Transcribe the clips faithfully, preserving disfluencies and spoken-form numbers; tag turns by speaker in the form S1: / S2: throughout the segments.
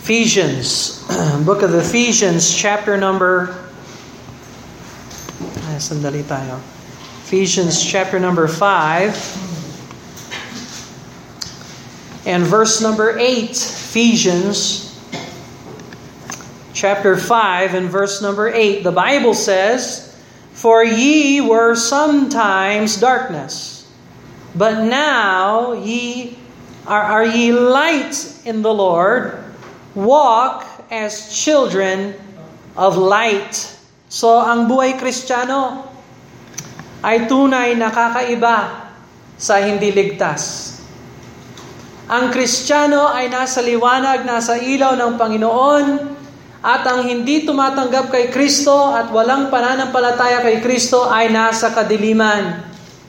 S1: Ephesians, book of Ephesians, chapter number, ay, sandali tayo. Ephesians chapter number five, and verse number eight. Ephesians chapter five and verse number eight. The Bible says, "For ye were sometimes darkness, but now ye are, are ye light in the Lord. Walk as children of light." So, ang buhay Kristiyano ay tunay na kakaiba sa hindi ligtas. Ang Kristiyano ay nasa liwanag, nasa ilaw ng Panginoon, at ang hindi tumatanggap kay Kristo at walang pananampalataya kay Kristo ay nasa kadiliman.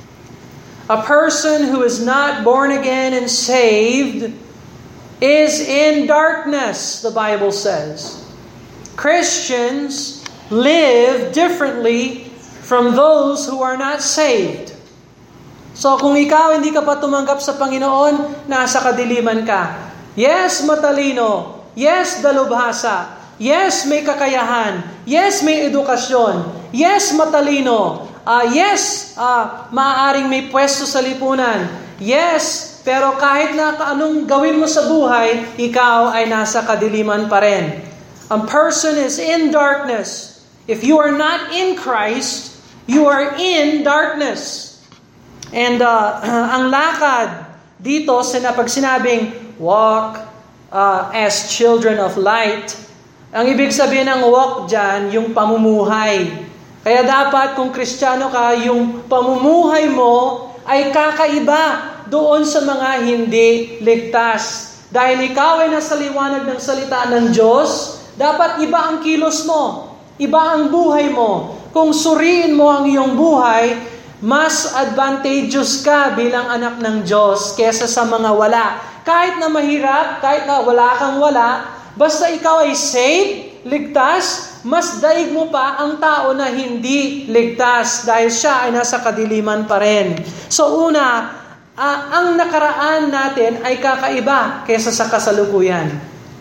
S1: A person who is not born again and saved is in darkness, the Bible says. Christians live differently from those who are not saved. So kung ikaw hindi ka pa tumanggap sa Panginoon, nasa kadiliman ka. Yes, matalino. Yes, dalubhasa. Yes, may kakayahan. Yes, may edukasyon. Yes, matalino. Uh, yes, uh, maaaring may pwesto sa lipunan. Yes, pero kahit na anong gawin mo sa buhay, ikaw ay nasa kadiliman pa rin. A person is in darkness. If you are not in Christ, you are in darkness. And uh, ang lakad dito, pag sinabing walk uh, as children of light, ang ibig sabihin ng walk dyan, yung pamumuhay. Kaya dapat kung Kristiyano ka, yung pamumuhay mo ay kakaiba doon sa mga hindi ligtas. Dahil ikaw ay nasa liwanag ng salita ng Diyos, dapat iba ang kilos mo, iba ang buhay mo. Kung suriin mo ang iyong buhay, mas advantageous ka bilang anak ng Diyos kesa sa mga wala. Kahit na mahirap, kahit na wala kang wala, basta ikaw ay saved, ligtas, mas daig mo pa ang tao na hindi ligtas dahil siya ay nasa kadiliman pa rin. So una, uh, ang nakaraan natin ay kakaiba kesa sa kasalukuyan.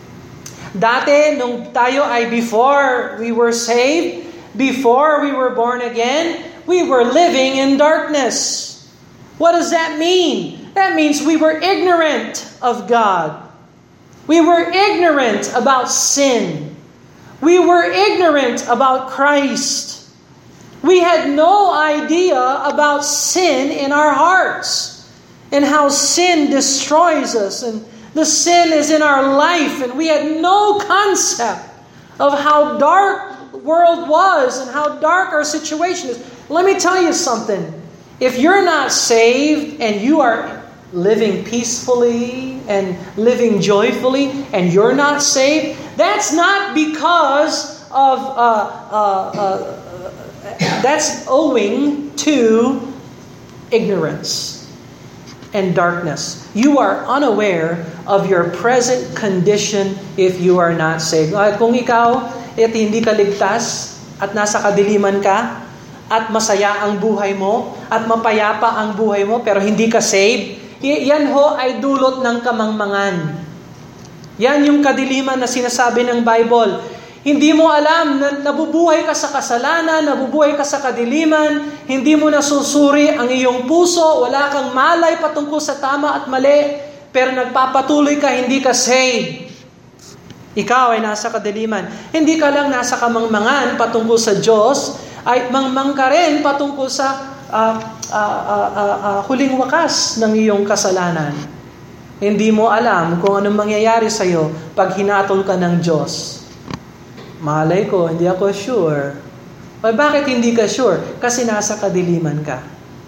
S1: Dati, nung tayo ay before we were saved, before we were born again, we were living in darkness. What does that mean? That means we were ignorant of God. We were ignorant about sin. We were ignorant about Christ. We had no idea about sin in our hearts and how sin destroys us and the sin is in our life, and we had no concept of how dark the world was and how dark our situation is. Let me tell you something. If you're not saved and you are living peacefully and living joyfully and you're not saved, that's not because of uh, uh, uh, that's owing to ignorance and darkness. You are unaware of your present condition if you are not saved. Kung ikaw at hindi ka ligtas at nasa kadiliman ka at masaya ang buhay mo at mapayapa ang buhay mo pero hindi ka saved, yan ho ay dulot ng kamangmangan. Yan yung kadiliman na sinasabi ng Bible. Hindi mo alam na nabubuhay ka sa kasalanan, nabubuhay ka sa kadiliman, hindi mo nasusuri ang iyong puso, wala kang malay patungkol sa tama at mali, pero nagpapatuloy ka, hindi ka saved. Ikaw ay nasa kadiliman. Hindi ka lang nasa kamangmangan patungkol sa Diyos, ay mangmang ka rin patungkol sa uh, uh, uh, uh, uh, huling wakas ng iyong kasalanan. Hindi mo alam kung anong mangyayari sa iyo pag hinatol ka ng Diyos. Malay ko, hindi ako sure. Ay, bakit hindi ka sure? Kasi nasa kadiliman ka.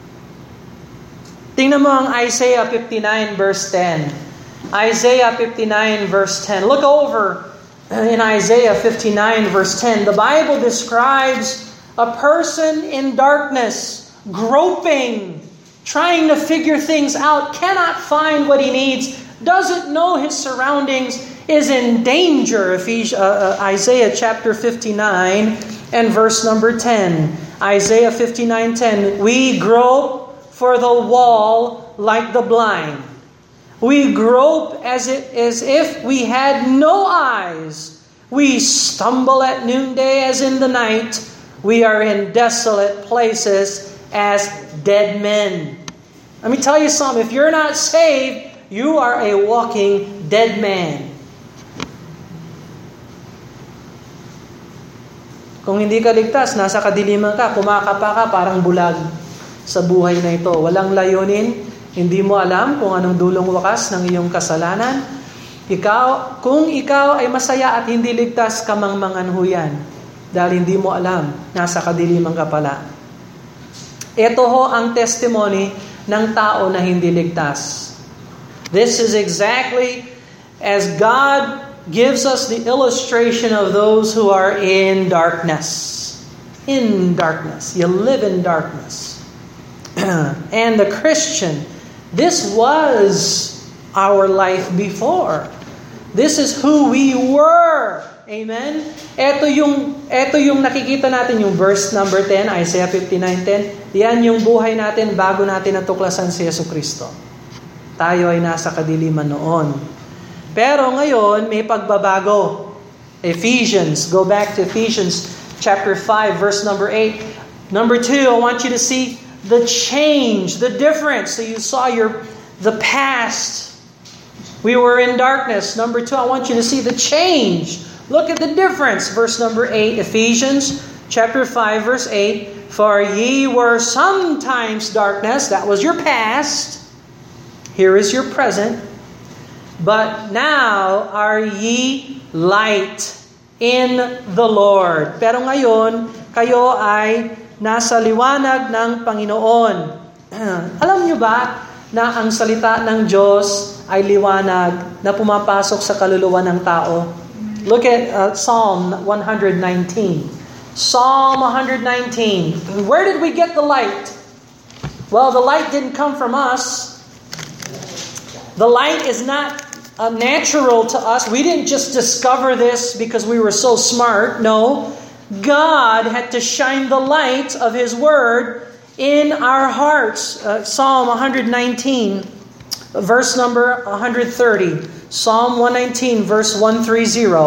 S1: Tingnan mo ang Isaiah fifty-nine verse ten. Isaiah fifty-nine verse ten. Look over in Isaiah fifty-nine verse ten. The Bible describes a person in darkness, groping, trying to figure things out, cannot find what he needs, doesn't know his surroundings, is in danger. Ephesians, uh, uh, Isaiah chapter fifty-nine and verse number ten. Isaiah fifty-nine ten. We grope for the wall like the blind. We grope as it as if we had no eyes. We stumble at noonday as in the night. We are in desolate places as dead men. Let me tell you something. If you're not saved, you are a walking dead man. Kung hindi ka ligtas, nasa kadiliman ka, kumakapa ka, parang bulag sa buhay na ito. Walang layunin, hindi mo alam kung anong dulong wakas ng iyong kasalanan. Ikaw, kung ikaw ay masaya at hindi ligtas, kamangmangan ho yan. Dahil hindi mo alam, nasa kadiliman ka pala. Ito ho ang testimony ng tao na hindi ligtas. This is exactly as God gives us the illustration of those who are in darkness. In darkness. You live in darkness. And the Christian, this was our life before. This is who we were. Amen? Ito yung, ito yung nakikita natin, yung verse number ten, Isaiah fifty-nine ten. Yan yung buhay natin bago natin natuklasan si Jesucristo. Tayo ay nasa kadiliman noon. Pero ngayon, may pagbabago. Ephesians, go back to Ephesians chapter five, verse number eight. Number two, I want you to see the change, the difference. So you saw your the past. We were in darkness. Number two, I want you to see the change. Look at the difference. Verse number eight, Ephesians chapter five, verse eight. For ye were sometimes darkness. That was your past. Here is your present. But now are ye light in the Lord. Pero ngayon, kayo ay nasa liwanag ng Panginoon. Alam niyo ba na ang salita ng Diyos ay liwanag na pumapasok sa kaluluwa ng tao? Look at uh, Psalm one nineteen. Psalm one nineteen. Where did we get the light? Well, the light didn't come from us. The light is not uh, natural to us. We didn't just discover this because we were so smart. No. God had to shine the light of His Word in our hearts. Uh, Psalm one nineteen, verse number one thirty. Psalm one nineteen, verse one thirty.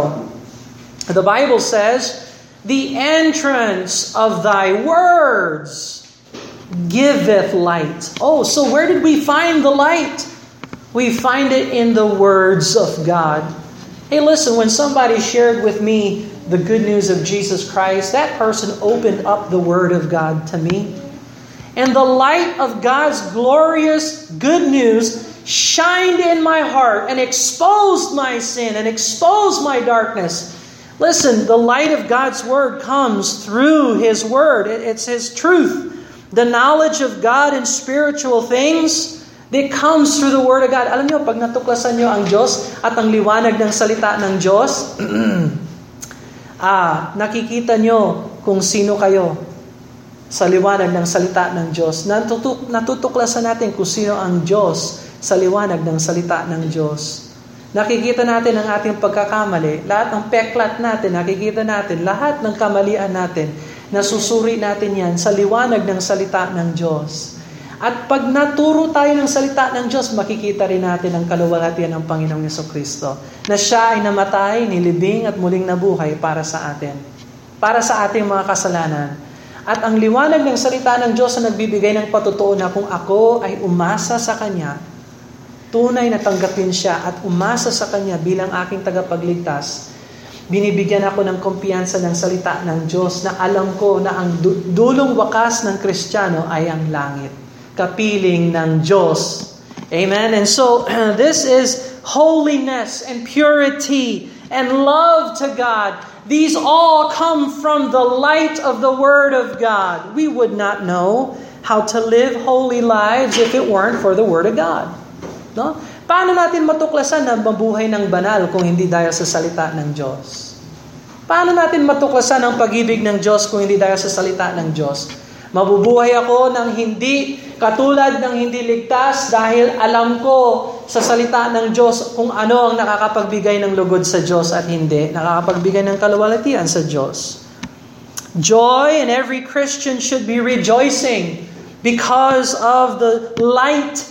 S1: The Bible says, the entrance of thy words giveth light. Oh, so where did we find the light? We find it in the words of God. Hey, listen, when somebody shared with me the good news of Jesus Christ, that person opened up the Word of God to me. And the light of God's glorious good news shined in my heart and exposed my sin and exposed my darkness. Listen, the light of God's Word comes through His Word. It's His truth. The knowledge of God and spiritual things, it comes through the Word of God. Alam niyo, pag natuklasan niyo ang Diyos at ang liwanag ng salita ng Diyos, ah, nakikita niyo kung sino kayo sa liwanag ng salita ng Diyos. Natutuk- natutuklasan natin kung sino ang Diyos sa liwanag ng salita ng Diyos. Nakikita natin ang ating pagkakamali, lahat ng peklat natin, nakikita natin, lahat ng kamalian natin, nasusuri natin yan sa liwanag ng salita ng Diyos. At pag naturo tayo ng salita ng Diyos, makikita rin natin ang kaluwalhatian ng Panginoong Jesucristo, na siya ay namatay, nilibing at muling nabuhay para sa atin, para sa ating mga kasalanan. At ang liwanag ng salita ng Diyos na nagbibigay ng patutuo na kung ako ay umasa sa Kanya, tunay na tanggapin siya at umasa sa Kanya bilang aking tagapagligtas, binibigyan ako ng kumpiyansa ng salita ng Diyos na alam ko na ang dulong wakas ng Kristiyano ay ang langit. Kapiling ng Diyos. Amen? And so, this is holiness and purity and love to God. These all come from the light of the Word of God. We would not know how to live holy lives if it weren't for the Word of God. No? Paano natin matuklasan na mabuhay ng banal kung hindi dahil sa salita ng Diyos? Paano natin matuklasan ang pag-ibig ng Diyos kung hindi dahil sa salita ng Diyos? Mabubuhay ako ng hindi katulad ng hindi ligtas dahil alam ko sa salita ng Diyos kung ano ang nakakapagbigay ng lugod sa Diyos at hindi nakakapagbigay ng kaluwalhatian sa Diyos. Joy, and every Christian should be rejoicing because of the light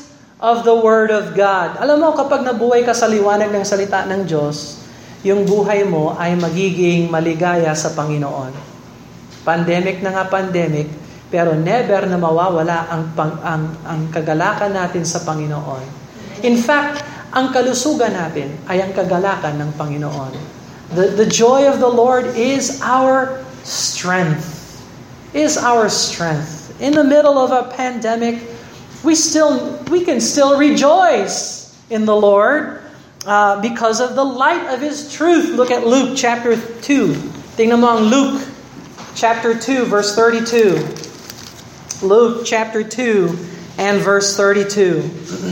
S1: of the Word of God. Alam mo, kapag nabuhay ka sa liwanag ng salita ng Diyos, yung buhay mo ay magiging maligaya sa Panginoon. Pandemic na nga pandemic, pero never na mawawala ang, pang, ang, ang kagalakan natin sa Panginoon. In fact, ang kalusugan natin ay ang kagalakan ng Panginoon. The, the joy of the Lord is our strength. Is our strength. In the middle of a pandemic, we still we can still rejoice in the Lord uh, because of the light of His truth. Look at Luke chapter two. Tingnan mo ang Luke chapter two, verse thirty-two. Luke chapter two and verse thirty-two.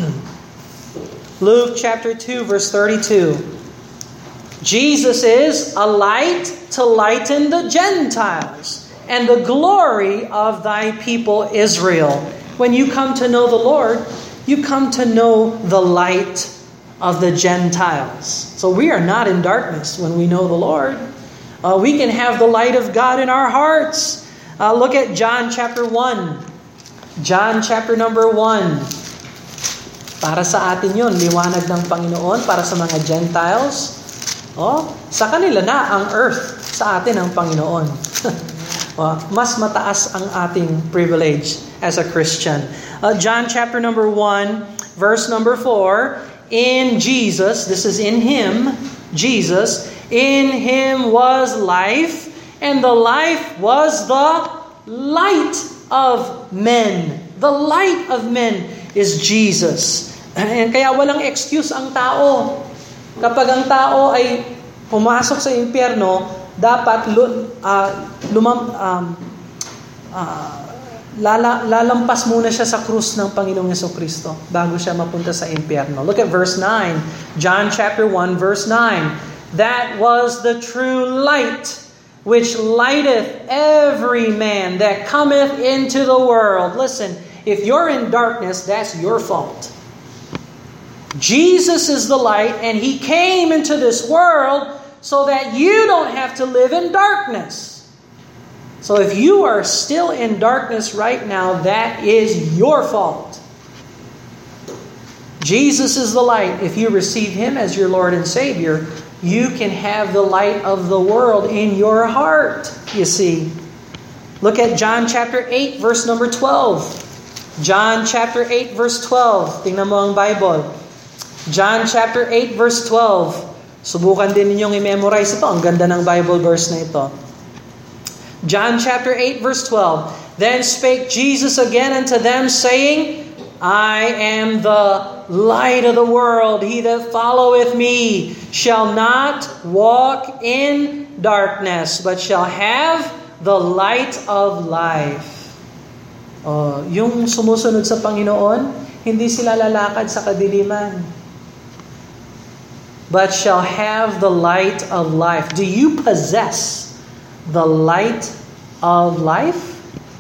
S1: Luke chapter two, verse thirty-two. Jesus is a light to lighten the Gentiles and the glory of thy people Israel. When you come to know the Lord, you come to know the light of the Gentiles. So we are not in darkness when we know the Lord. Uh, we can have the light of God in our hearts. Uh, look at John chapter one. John chapter number one. Para sa atin yun, liwanag ng Panginoon para sa mga Gentiles. Oh, sa kanila na ang earth, sa atin ang Panginoon. Oh, mas mataas ang ating privilege as a Christian. Uh, John chapter number one, verse number four. In Jesus, this is in Him, Jesus, in Him was life, and the life was the light of men. The light of men is Jesus. And kaya walang excuse ang tao. Kapag ang tao ay pumasok sa impyerno, dapat uh, lumam, um, uh, lala, lalampas muna siya sa krus ng Panginoong Jesucristo bago siya mapunta sa impyerno. Look at verse nine. John chapter one, verse nine. That was the true light, which lighteth every man that cometh into the world. Listen, if you're in darkness, that's your fault. Jesus is the light, and He came into this world so that you don't have to live in darkness. So if you are still in darkness right now, that is your fault. Jesus is the light. If you receive Him as your Lord and Savior, you can have the light of the world in your heart, you see. Look at John chapter eight, verse number twelve. John chapter eight, verse twelve. Tingnan mo ang Bible. John chapter eight, verse twelve. Subukan din ninyong i-memorize ito. Ang ganda ng Bible verse na ito. John chapter eight, verse twelve. Then spake Jesus again unto them, saying, I am the light of the world. He that followeth me shall not walk in darkness, but shall have the light of life. Oh, yung sumusunod sa Panginoon, hindi sila lalakad sa kadiliman, but shall have the light of life. Do you possess the light of life?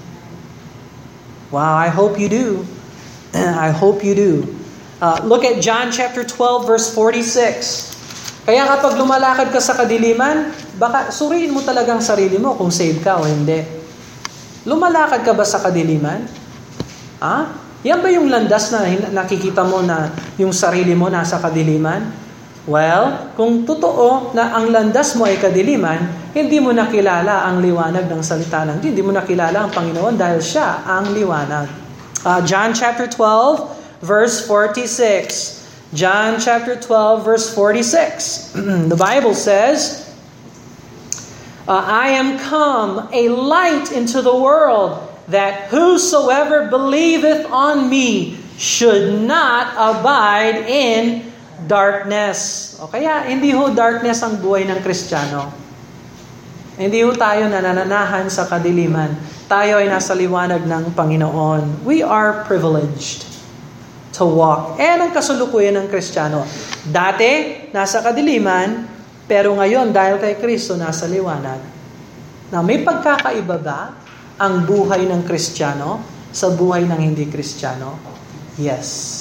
S1: Wow, I hope you do. I hope you do. Uh, look at John chapter twelve, verse forty-six. Kaya kapag lumalakad ka sa kadiliman, baka suriin mo talagang sarili mo kung saved ka o hindi. Lumalakad ka ba sa kadiliman? Ha? Yan ba yung landas na nakikita mo na yung sarili mo nasa kadiliman? Well, kung totoo na ang landas mo ay kadiliman, hindi mo nakilala ang liwanag ng salita ng Diyos. Hindi mo nakilala ang Panginoon dahil siya ang liwanag. Uh, John chapter twelve, verse forty-six. John chapter twelve, verse forty-six. The Bible says, uh, I am come a light into the world, that whosoever believeth on me should not abide in darkness. O kaya, hindi ho darkness ang buhay ng Kristiyano. Hindi ho tayo nanananahan sa kadiliman. Tayo ay nasa liwanag ng Panginoon. We are privileged to walk. Eh, ang kasulukuyan ng Kristiyano. Dati, nasa kadiliman, pero ngayon, dahil kay Kristo, nasa liwanag. Now, may pagkakaiba ba ang buhay ng Kristiyano sa buhay ng hindi Kristiyano? Yes.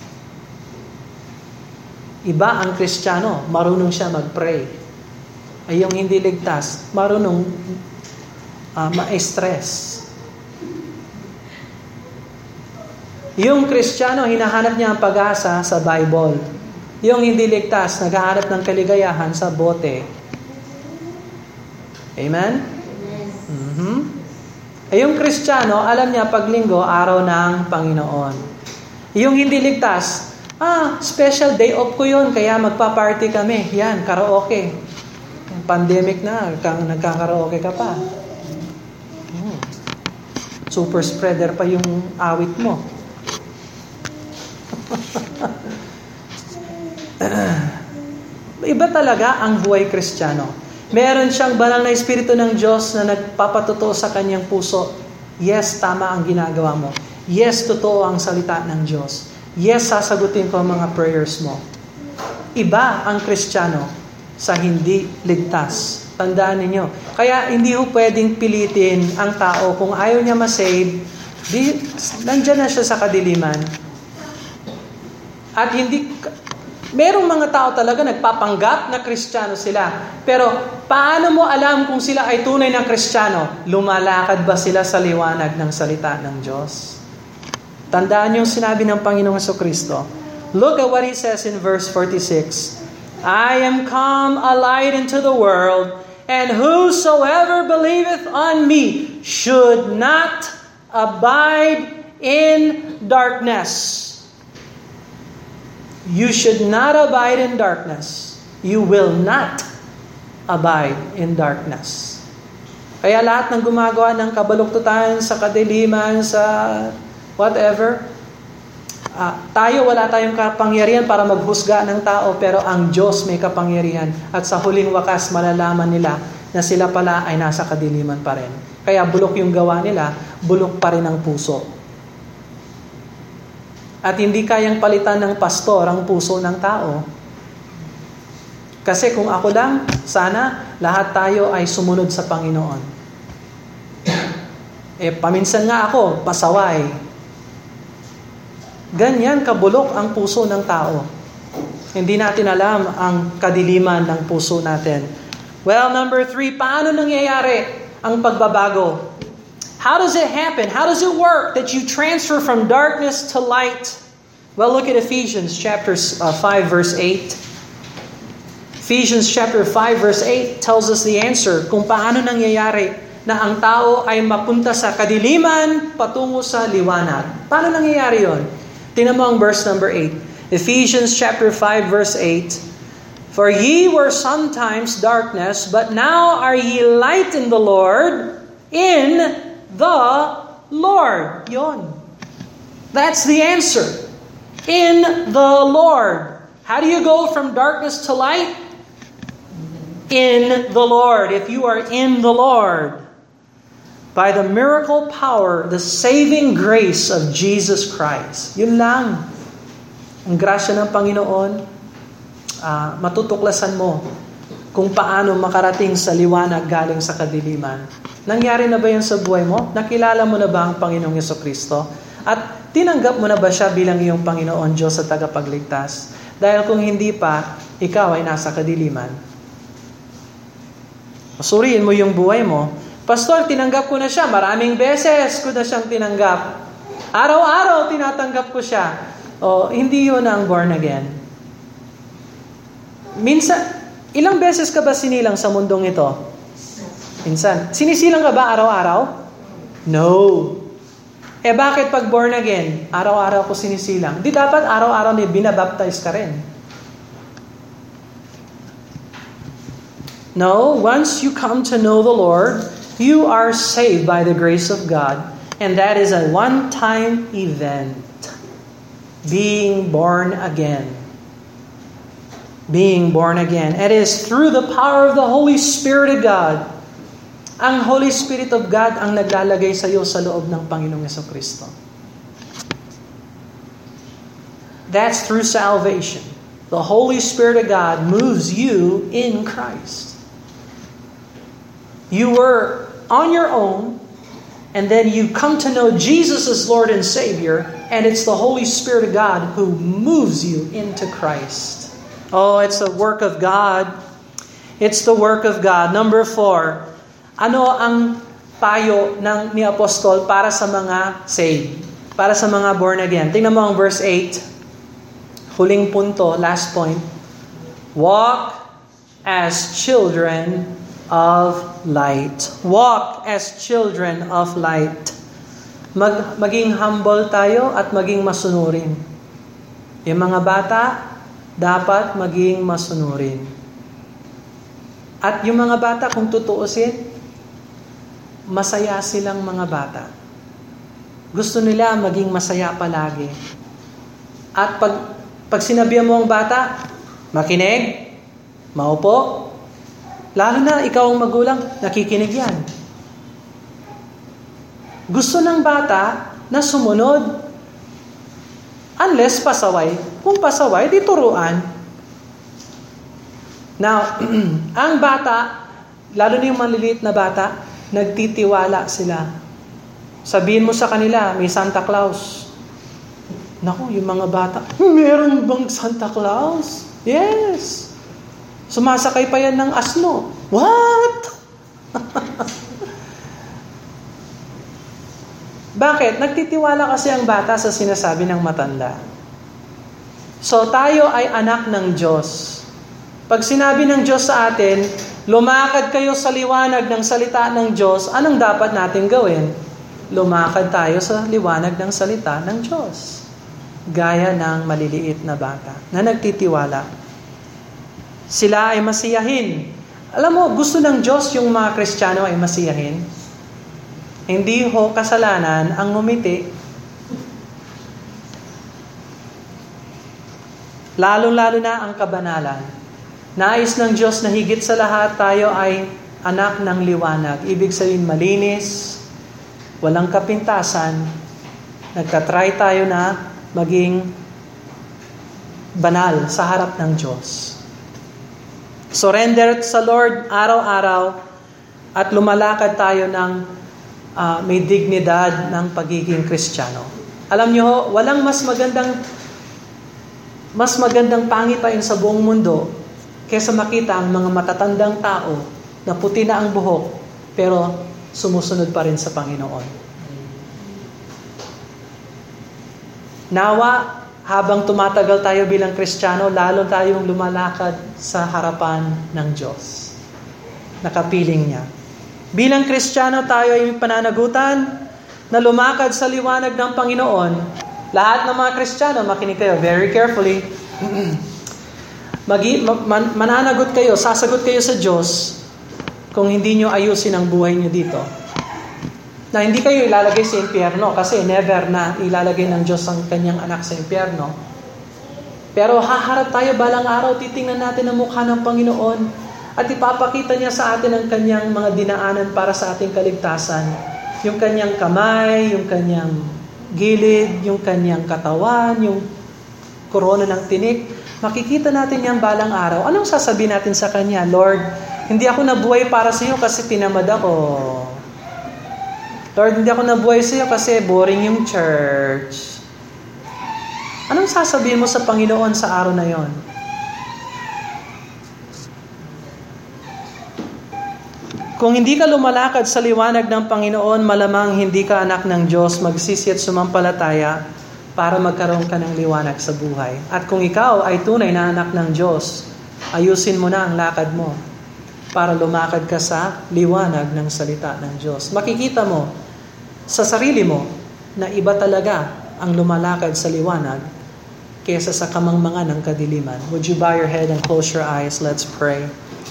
S1: Iba ang Kristiyano, marunong siya mag-pray. Ay yung hindi ligtas, marunong uh, ma-stress. Yung Kristiyano, hinahanap niya ang pag-asa sa Bible. Yung hindi ligtas, naghahanap ng kaligayahan sa bote. Amen? Mm-hmm. Eh, yung Kristiyano, alam niya pag linggo, araw ng Panginoon. Yung hindi ligtas, ah, special day off ko yun, kaya magpa-party kami. Yan, karaoke. Pandemic na, kang nagkakaraoke ka pa. Hmm. Super spreader pa yung awit mo. Iba talaga ang buhay Kristiyano. Meron siyang banal na Espiritu ng Diyos na nagpapatuto sa kanyang puso. Yes, tama ang ginagawa mo. Yes, totoo ang salita ng Diyos. Yes, sasagutin ko ang mga prayers mo. Iba ang Kristiyano sa hindi ligtas. Tandaan ninyo. Kaya hindi ho pwedeng pilitin ang tao. Kung ayaw niya masave, di, nandyan na siya sa kadiliman. At hindi... Merong mga tao talaga nagpapanggap na Kristiyano sila. Pero paano mo alam kung sila ay tunay na Kristiyano? Lumalakad ba sila sa liwanag ng salita ng Diyos? Tandaan yung sinabi ng Panginoong Jesucristo. Look at what He says in verse forty-six. I am come a light into the world, and whosoever believeth on me should not abide in darkness. You should not abide in darkness. You will not abide in darkness. Kaya lahat ng gumagawa ng kabaluktutan sa kadiliman, sa whatever, uh, tayo wala tayong kapangyarihan para maghusga ng tao, pero ang Diyos may kapangyarihan. At sa huling wakas, malalaman nila na sila pala ay nasa kadiliman pa rin. Kaya bulok yung gawa nila, bulok pa rin ang puso. At hindi kayang palitan ng pastor ang puso ng tao. Kasi kung ako lang, sana lahat tayo ay sumunod sa Panginoon. Eh, paminsan nga ako, pasaway. Ganyan kabulok ang puso ng tao. Hindi natin alam ang kadiliman ng puso natin. Well, number three, paano nangyayari ang pagbabago? How does it happen? How does it work that you transfer from darkness to light? Well, look at Ephesians chapter five, verse eight. Ephesians chapter five, verse eight tells us the answer kung paano nangyayari na ang tao ay mapunta sa kadiliman patungo sa liwanag. Paano nangyayari yon? Tingnan mo ang verse number eight. Ephesians chapter five, verse eight. For ye were sometimes darkness, but now are ye light in the Lord, in the Lord. Yon. That's the answer. In the Lord. How do you go from darkness to light? In the Lord. If you are in the Lord. By the miracle power, the saving grace of Jesus Christ. Yun lang. Ang grasya ng Panginoon, uh, matutuklasan mo kung paano makarating sa liwanag galing sa kadiliman. Nangyari na ba yan sa buhay mo? Nakilala mo na ba ang Panginoong Jesucristo? At tinanggap mo na ba siya bilang iyong Panginoon, Diyos at tagapagligtas? Dahil kung hindi pa, ikaw ay nasa kadiliman. Suriin mo yung buhay mo. Pastor, tinanggap ko na siya. Maraming beses ko na siyang tinanggap. Araw-araw tinatanggap ko siya. O, hindi yun ang born again. Minsan, ilang beses ka ba sinilang sa mundong ito? Minsan. Sinisilang ka ba araw-araw? No. Eh bakit pag born again, araw-araw ko sinisilang? Di dapat araw-araw na binabaptize ka rin. No, once you come to know the Lord, you are saved by the grace of God. And that is a one-time event. Being born again. Being born again. It is through the power of the Holy Spirit of God. Ang Holy Spirit of God ang naglalagay sa iyo sa loob ng Panginoong Jesucristo. That's through salvation. The Holy Spirit of God moves you in Christ. You were on your own, and then you come to know Jesus as Lord and Savior, and it's the Holy Spirit of God who moves you into Christ. Oh, it's the work of God. It's the work of God. Number four, ano ang payo ng ni Apostol para sa mga saved? para sa mga born again. Tingnan mo ang verse eight. Huling punto, last point. Walk as children of light. Walk as children of light. Mag, maging humble tayo at maging masunurin. Yung mga bata, dapat maging masunurin. At yung mga bata, kung tutuusin, masaya silang mga bata. Gusto nila maging masaya palagi. At pag, pag sinabihan mo ang bata, makinig, maupo, lalo na ikaw ang magulang, nakikinig yan. Gusto ng bata na sumunod. Unless pasaway. Kung pasaway, di turuan. Now, ang bata, lalo na yung maliliit na bata, nagtitiwala sila. Sabihin mo sa kanila, may Santa Claus. Naku, yung mga bata, meron bang Santa Claus? Yes. Sumasakay pa yan ng asno. What? Bakit? Nagtitiwala kasi ang bata sa sinasabi ng matanda. So tayo ay anak ng Diyos. Pag sinabi ng Diyos sa atin, lumakad kayo sa liwanag ng salita ng Diyos, anong dapat natin gawin? Lumakad tayo sa liwanag ng salita ng Diyos. Gaya ng maliliit na bata na nagtitiwala. Sila ay masiyahin. Alam mo, gusto ng Diyos yung mga Kristiyano ay masiyahin. Hindi ho kasalanan ang ngumiti. Lalo-lalo na ang kabanalan. Nais ng Diyos na higit sa lahat tayo ay anak ng liwanag. Ibig sabihin malinis, walang kapintasan, nagtatry tayo na maging banal sa harap ng Diyos. Surrender sa Lord araw-araw at lumalakad tayo ng Uh, may dignidad ng pagiging Kristiyano. Alam niyo ho, walang mas magandang mas magandang pangitain sa buong mundo kaysa makita ang mga matatandang tao na puti na ang buhok pero sumusunod pa rin sa Panginoon. Nawa, habang tumatagal tayo bilang Kristiyano, lalo tayong lumalakad sa harapan ng Diyos. Nakapiling niya. Bilang Kristiyano tayo ay pananagutan na lumakad sa liwanag ng Panginoon. Lahat ng mga Kristiyano, makinig kayo very carefully. Magi, man, mananagot kayo, sasagot kayo sa Diyos kung hindi nyo ayusin ang buhay nyo dito. Na hindi kayo ilalagay sa impyerno kasi never na ilalagay ng Diyos ang kanyang anak sa impyerno. Pero haharap tayo balang araw, titingnan natin ang mukha ng Panginoon. At ipapakita niya sa atin ang kanyang mga dinaanan para sa ating kaligtasan. Yung kanyang kamay, yung kanyang gilid, yung kanyang katawan, yung korona ng tinik. Makikita natin yan balang araw. Anong sasabihin natin sa kanya? Lord, hindi ako nabuhay para sa iyo kasi tinamad ako. Lord, hindi ako nabuhay sa iyo kasi boring yung church. Anong sasabihin mo sa Panginoon sa araw na yon? Kung hindi ka lumalakad sa liwanag ng Panginoon, malamang hindi ka anak ng Diyos, magsisi at sumampalataya para magkaroon ka ng liwanag sa buhay. At kung ikaw ay tunay na anak ng Diyos, ayusin mo na ang lakad mo para lumakad ka sa liwanag ng salita ng Diyos. Makikita mo sa sarili mo na iba talaga ang lumalakad sa liwanag kaysa sa kamangmangan ng kadiliman. Would you bow your head and close your eyes? Let's pray.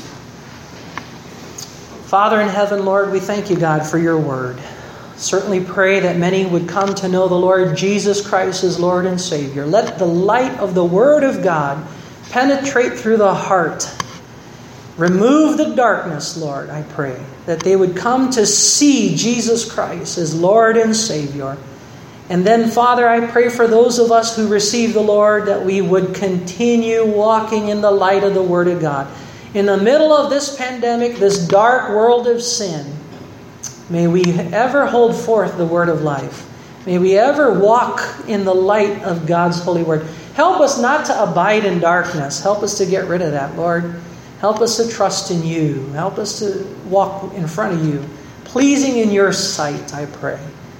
S1: Father in heaven, Lord, we thank you, God, for your word. Certainly pray that many would come to know the Lord Jesus Christ as Lord and Savior. Let the light of the word of God penetrate through the heart. Remove the darkness, Lord, I pray, that they would come to see Jesus Christ as Lord and Savior. And then, Father, I pray for those of us who receive the Lord that we would continue walking in the light of the Word of God. In the middle of this pandemic, this dark world of sin, may we ever hold forth the word of life. May we ever walk in the light of God's holy word. Help us not to abide in darkness. Help us to get rid of that, Lord. Help us to trust in you. Help us to walk in front of you, pleasing in your sight, I pray.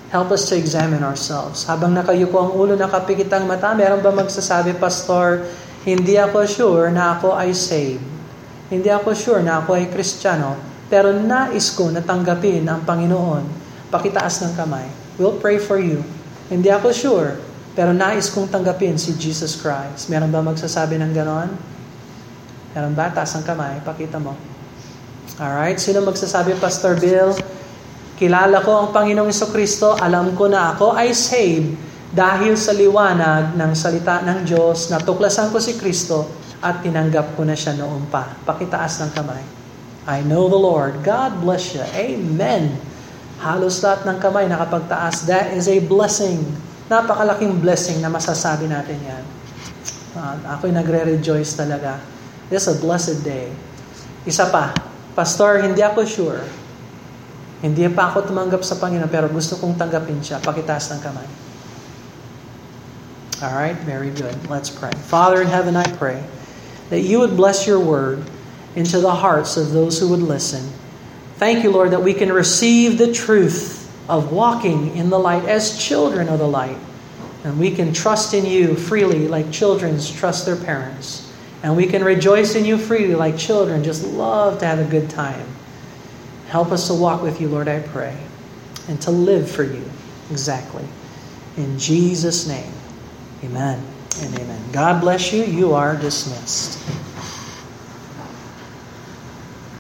S1: Help us to examine ourselves. Habang nakayuko ang ulo, nakapikit ang mata, meron ba magsasabi, Pastor, hindi ako sure na ako ay saved. Hindi ako sure na ako ay Kristiyano, pero nais ko na tanggapin ang Panginoon. Pakitaas ng kamay. We'll pray for you. Hindi ako sure, pero nais kong tanggapin si Jesus Christ. Meron ba magsasabi ng ganon? Meron ba? Taas ang kamay. Pakita mo. Alright. Sino magsasabi, Pastor Bill? Kilala ko ang Panginoong Jesucristo. Alam ko na ako ay saved dahil sa liwanag ng salita ng Diyos. Natuklasan ko si Kristo at tinanggap ko na siya noon pa. Pakitaas ng kamay. I know the Lord. God bless you. Amen. Halos lahat ng kamay nakapagtaas. That is a blessing. Napakalaking blessing na masasabi natin yan. Uh, ako'y nagre-rejoice talaga. This is a blessed day. Isa pa, Pastor, hindi ako sure. Hindi pa ako tumanggap sa Panginoon, pero gusto kong tanggapin siya. Pakitaas ng kamay. Alright, very good. Let's pray. Father in heaven, I pray that you would bless your word into the hearts of those who would listen. Thank you, Lord, that we can receive the truth of walking in the light as children of the light. And we can trust in you freely like children trust their parents. And we can rejoice in you freely like children just love to have a good time. Help us to walk with you, Lord, I pray. And to live for you. Exactly. In Jesus' name. Amen and amen. God bless you. You are dismissed.